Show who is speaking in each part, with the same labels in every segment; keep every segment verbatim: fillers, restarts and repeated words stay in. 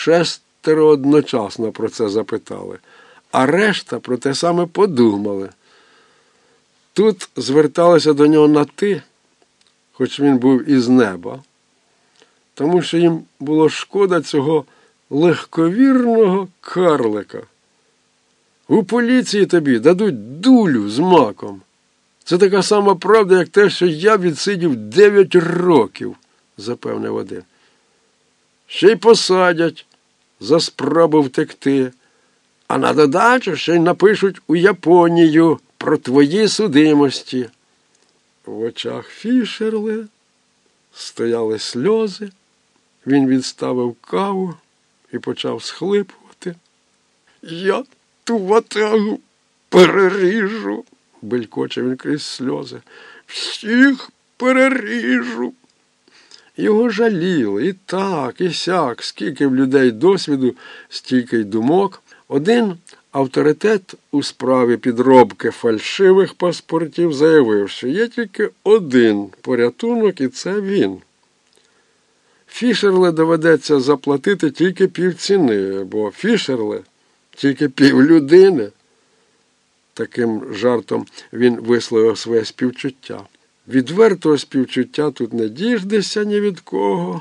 Speaker 1: шестеро одночасно про це запитали, а решта про те саме подумали. Тут зверталися до нього на «ти», хоч він був із неба, тому що їм було шкода цього легковірного карлика. У поліції тобі дадуть дулю з маком. Це така сама правда, як те, що я відсидів дев'ять років, запевнив один. Ще й посадять за спробу втекти, а на додачу ще й напишуть у Японію про твої судимості. В очах Фішерли стояли сльози, він відставив каву і почав схлипувати. Я ту ватагу переріжу, белькоче він крізь сльози. Всіх переріжу. Його жаліли і так, і сяк, скільки в людей досвіду, стільки й думок. Один авторитет у справі підробки фальшивих паспортів заявив, що є тільки один порятунок, і це він. Фішерле доведеться заплатити тільки півціни, бо Фішерле тільки півлюдини. Таким жартом він висловив своє співчуття. Відвертого співчуття тут не діждешся ні від кого.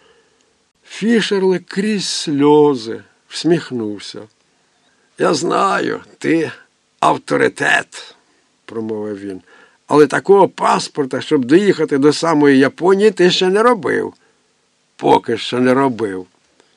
Speaker 1: Фішерле крізь сльози всміхнувся. Я знаю, ти авторитет, промовив він, але такого паспорта, щоб доїхати до самої Японії, ти ще не робив. Поки що не робив.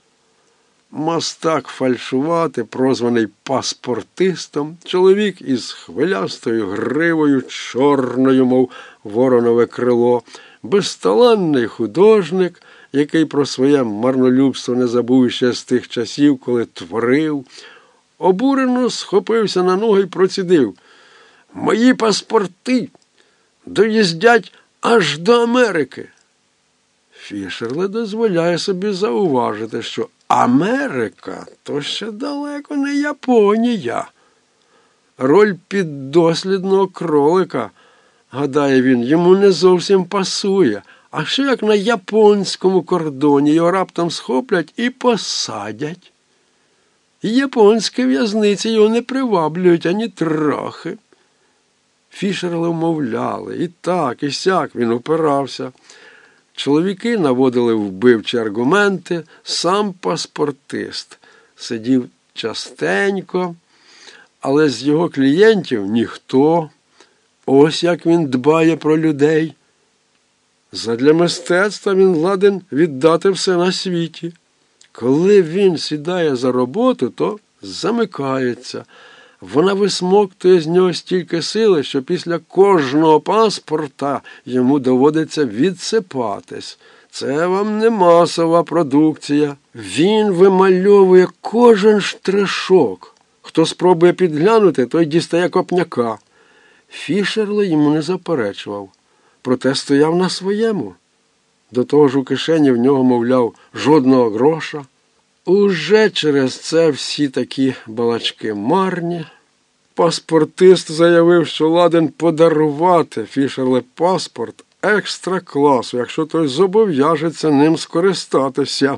Speaker 1: Мастак фальшувати, прозваний паспортистом, чоловік із хвилястою гривою, чорною, мов воронове крило, безталанний художник, який про своє марнолюбство не забув ще з тих часів, коли творив, обурено схопився на ноги і процідив. Мої паспорти доїздять аж до Америки. Фішерле дозволяє собі зауважити, що Америка – то ще далеко не Японія. Роль піддослідного кролика, гадає він, йому не зовсім пасує. А що як на японському кордоні його раптом схоплять і посадять? І японські в'язниці його не приваблюють ані трохи. Фішерле вмовляли. І так, і сяк він упирався. Чоловіки наводили вбивчі аргументи, сам паспортист сидів частенько, але з його клієнтів ніхто. Ось як він дбає про людей. Задля мистецтва він ладен віддати все на світі. Коли він сідає за роботу, то замикається. Вона висмоктує з нього стільки сили, що після кожного паспорта йому доводиться відсипатись. Це вам не масова продукція. Він вимальовує кожен штришок. Хто спробує підглянути, той дістає копняка. Фішерле йому не заперечував, проте стояв на своєму. До того ж у кишені в нього, мовляв, жодного гроша. Уже через це всі такі балачки марні. Паспортист заявив, що ладен подарувати Фішерле паспорт екстра класу, якщо той зобов'яжеться ним скористатися.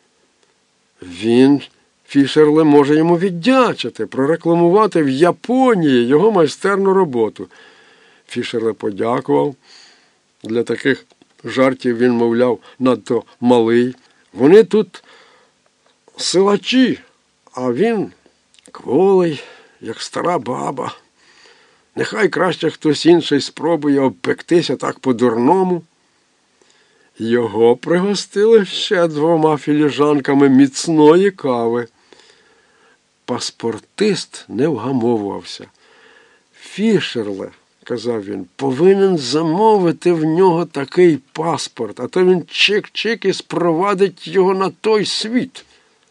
Speaker 1: Він, Фішерле, може йому віддячити, прорекламувати в Японії його майстерну роботу. Фішерле подякував. Для таких жартів він, мовляв, надто малий. Вони тут силачі, а він кволий, як стара баба. Нехай краще хтось інший спробує обпектися так по-дурному. Його пригостили ще двома філіжанками міцної кави. Паспортист не вгамовувався. Фішерле, казав він, повинен замовити в нього такий паспорт, а то він чик-чик і спровадить його на той світ.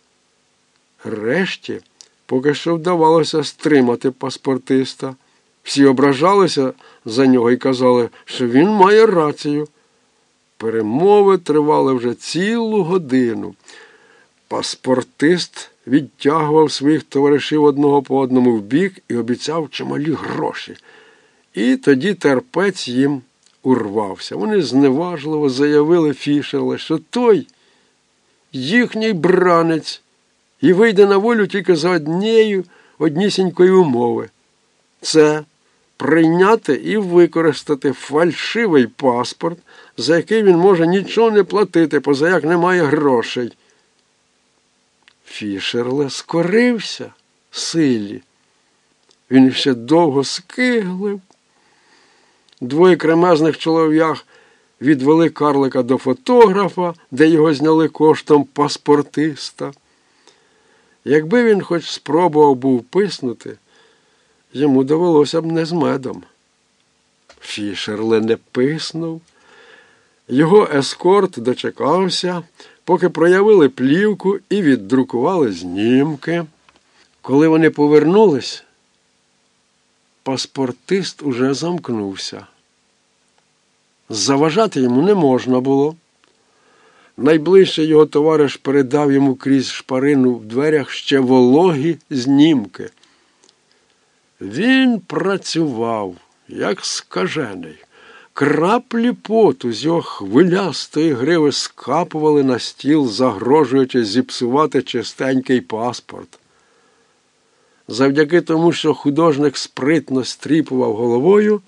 Speaker 1: Решті поки що вдавалося стримати паспортиста. Всі ображалися за нього і казали, що він має рацію. Перемови тривали вже цілу годину. Паспортист відтягував своїх товаришів одного по одному вбік і обіцяв чималі гроші. І тоді терпець їм урвався. Вони зневажливо заявили Фішерле, що той їхній бранець і вийде на волю тільки за однією однісінької умови. Це прийняти і використати фальшивий паспорт, за який він може нічого не платити, поза як немає грошей. Фішерле скорився силі. Він ще довго скиглив. Двоє кремезних чолов'ях відвели карлика до фотографа, де його зняли коштом паспортиста. Якби він хоч спробував був писнути, йому довелося б не з медом. Фішерле не писнув. Його ескорт дочекався, поки проявили плівку і віддрукували знімки. Коли вони повернулись, паспортист уже замкнувся. Заважати йому не можна було. Найближче його товариш передав йому крізь шпарину в дверях ще вологі знімки. Він працював, як скажений. Краплі поту з його хвилястої гриви скапували на стіл, загрожуючи зіпсувати чистенький паспорт. Завдяки тому, що художник спритно стріпував головою,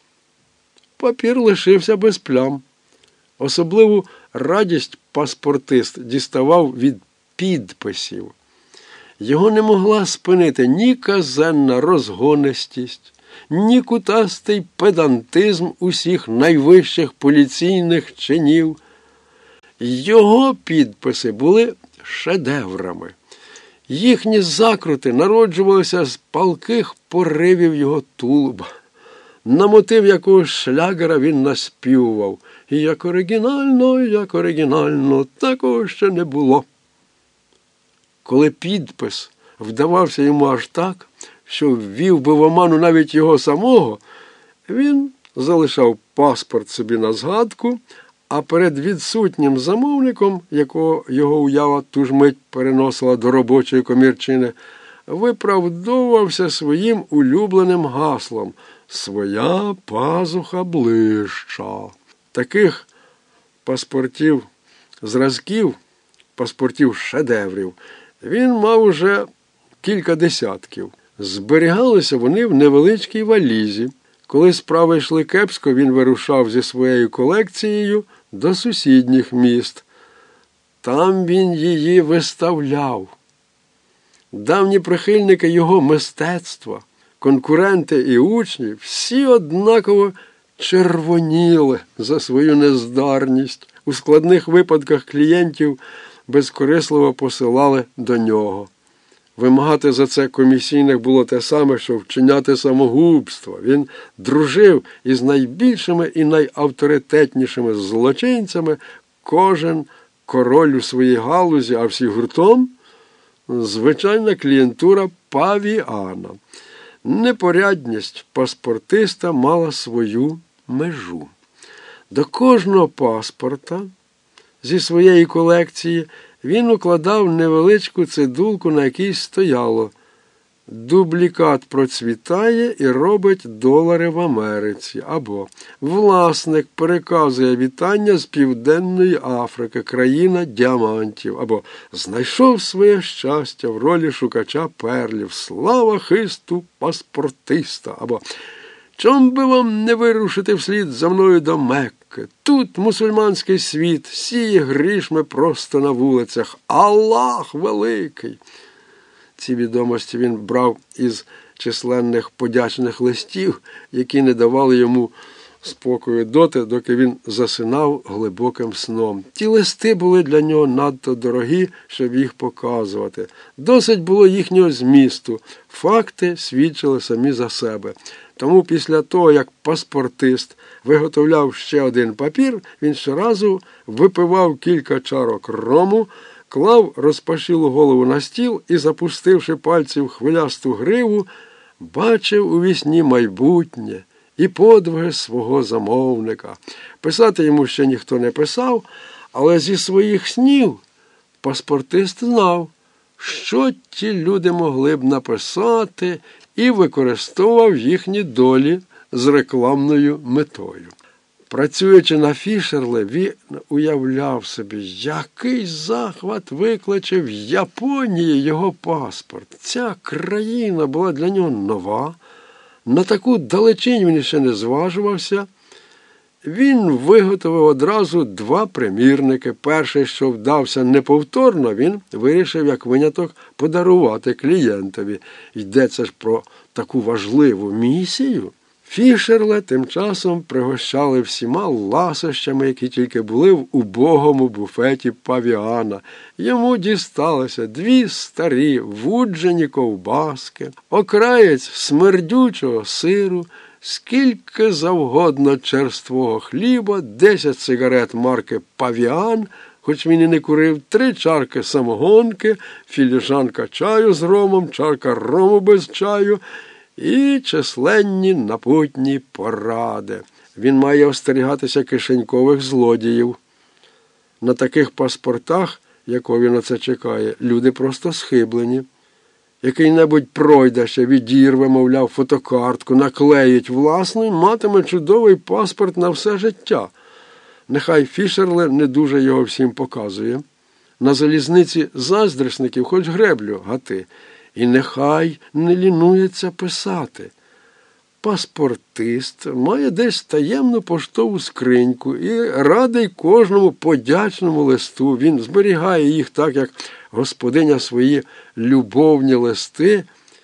Speaker 1: папір лишився без плям. Особливу радість паспортист діставав від підписів. Його не могла спинити ні казенна розгонистість, ні кутастий педантизм усіх найвищих поліційних чинів. Його підписи були шедеврами. Їхні закрути народжувалися з палких поривів його тулуба, на мотив якого шлягера він наспівував. І як оригінально, як оригінально, такого ще не було. Коли підпис вдавався йому аж так, що ввів би в оману навіть його самого, він залишав паспорт собі на згадку, а перед відсутнім замовником, якого його уява ту ж мить переносила до робочої комірчини, виправдовувався своїм улюбленим гаслом «Своя пазуха ближча». Таких паспортів зразків, паспортів шедеврів, він мав уже кілька десятків. Зберігалися вони в невеличкій валізі. Коли справи йшли кепсько, він вирушав зі своєю колекцією до сусідніх міст. Там він її виставляв. Давні прихильники його мистецтва, конкуренти і учні, всі однаково червоніли за свою нездарність. У складних випадках клієнтів безкорисливо посилали до нього. Вимагати за це комісійних було те саме, що вчиняти самогубство. Він дружив із найбільшими і найавторитетнішими злочинцями, кожен король у своїй галузі, а всі гуртом – звичайна клієнтура павіана. Непорядність паспортиста мала свою межу. До кожного паспорта зі своєї колекції він укладав невеличку цидулку, на якій стояло «Дублікат процвітає і робить долари в Америці» або «Власник переказує вітання з Південної Африки, країна діамантів» або «Знайшов своє щастя в ролі шукача перлів, слава хисту паспортиста» або «Чом би вам не вирушити вслід за мною до Мекки? Тут мусульманський світ сіє грішми просто на вулицях. Аллах великий!» Ці відомості він брав із численних подячних листів, які не давали йому спокою доти, доки він засинав глибоким сном. Ті листи були для нього надто дорогі, щоб їх показувати. Досить було їхнього змісту. Факти свідчили самі за себе. Тому після того, як паспортист виготовляв ще один папір, він щоразу випивав кілька чарок рому, клав розпашілу голову на стіл і, запустивши пальці в хвилясту гриву, бачив у вісні майбутнє і подвиги свого замовника. Писати йому ще ніхто не писав, але зі своїх снів паспортист знав, що ті люди могли б написати, і використовував їхні долі з рекламною метою. Працюючи на Фішерле, він уявляв собі, який захват викличе в Японії його паспорт. Ця країна була для нього нова, на таку далечінь він ще не зважувався. Він виготовив одразу два примірники. Перший, що вдався неповторно, він вирішив, як виняток, подарувати клієнтові. Йдеться ж про таку важливу місію. Фішерле тим часом пригощали всіма ласощами, які тільки були в убогому буфеті павіана. Йому дісталося дві старі вуджені ковбаски, окраєць смердючого сиру, скільки завгодно черствого хліба, десять сигарет марки «Павіан», хоч він і не курив, три чарки самогонки, філіжанка чаю з ромом, чарка рому без чаю і численні напутні поради. Він має остерігатися кишенькових злодіїв. На таких паспортах, якого він оце чекає, люди просто схиблені. Який-небудь пройде ще відірве, мовляв, фотокартку, наклеїть власний, матиме чудовий паспорт на все життя. Нехай Фішерле не дуже його всім показує. На залізниці заздрісників хоч греблю гати. І нехай не лінується писати. Паспортист має десь таємну поштову скриньку і радий кожному подячному листу. Він зберігає їх так, як господиня свої любовні листи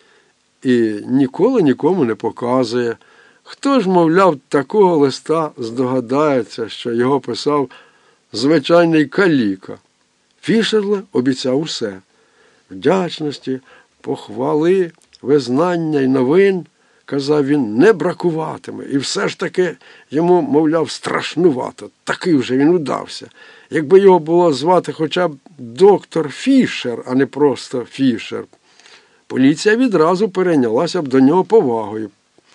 Speaker 1: і ніколи нікому не показує. Хто ж, мовляв, такого листа здогадається, що його писав звичайний каліка? Фішерле обіцяв усе. Вдячності, похвали, визнання й новин, казав він, не бракуватиме. І все ж таки йому, мовляв, страшнувато. Такий вже він удався. Якби його було звати хоча б доктор Фішер, а не просто Фішер, поліція відразу перейнялася б до нього повагою.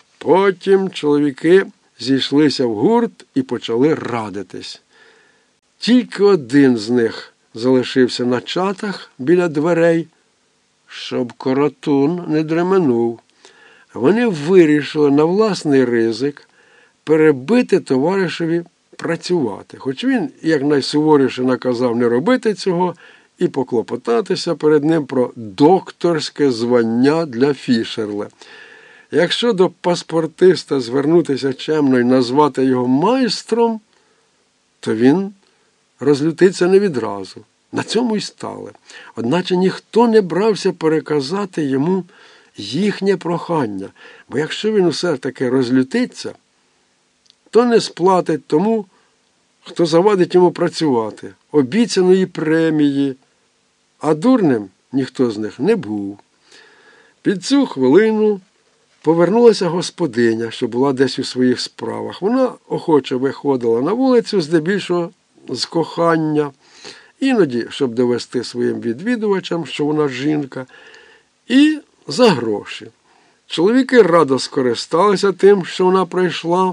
Speaker 1: Потім чоловіки зійшлися в гурт і почали радитись. Тільки один з них залишився на чатах біля дверей, щоб коротун не дременув. Вони вирішили на власний ризик перебити товаришеві працювати. Хоч він якнайсуворіше наказав не робити цього і поклопотатися перед ним про докторське звання для Фішерле. Якщо до паспортиста звернутися чемно і назвати його майстром, то він розлютиться не відразу. На цьому й стали. Одначе ніхто не брався переказати йому їхнє прохання, бо якщо він усе таки розлютиться, то не сплатить тому, хто завадить йому працювати, обіцяної премії, а дурним ніхто з них не був. Під цю хвилину повернулася господиня, що була десь у своїх справах. Вона охоче виходила на вулицю, здебільшого з кохання, іноді, щоб довести своїм відвідувачам, що вона жінка, і за гроші. Чоловіки радо скористалися тим, що вона прийшла,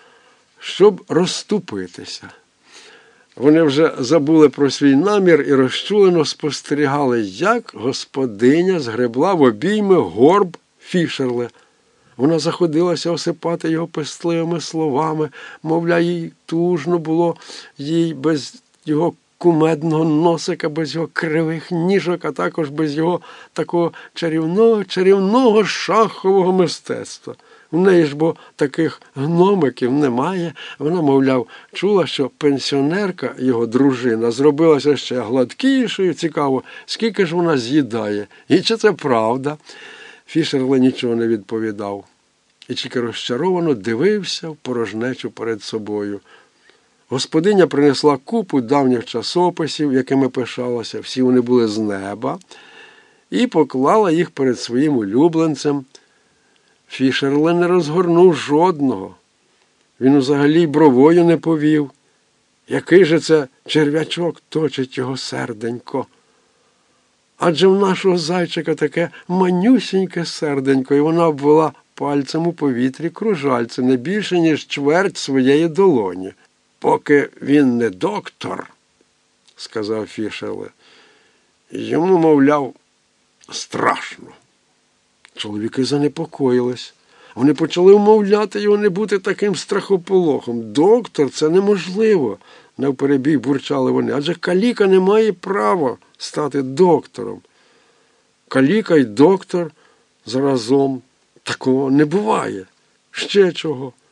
Speaker 1: щоб розступитися. Вони вже забули про свій намір і розчулено спостерігали, як господиня згребла в обійми горб Фішерле. Вона заходилася осипати його пестливими словами, мовляв, їй тужно було їй без його кумедного носика, без його кривих ніжок, а також без його такого чарівного, чарівного шахового мистецтва. У неї ж, бо таких гномиків немає. Вона, мовляв, чула, що пенсіонерка, його дружина, зробилася ще гладкішою. Цікаво, скільки ж вона з'їдає. І чи це правда? Фішерле нічого не відповідав. І тільки розчаровано дивився в порожнечу перед собою. Господиня принесла купу давніх часописів, якими пишалася, всі вони були з неба, і поклала їх перед своїм улюбленцем. Фішерле не розгорнув жодного. Він взагалі бровою не повів. Який же це черв'ячок точить його серденько? Адже в нашого зайчика таке манюсіньке серденько, і вона обвела пальцем у повітрі кружальце не більше, ніж чверть своєї долоні. «Поки він не доктор, – сказав Фішерле, – йому, мовляв, страшно». Чоловіки занепокоїлись. Вони почали вмовляти його не бути таким страхополохом. Доктор, це неможливо, навперебій бурчали вони, адже каліка не має права стати доктором. Каліка й доктор заразом, такого не буває. Ще чого.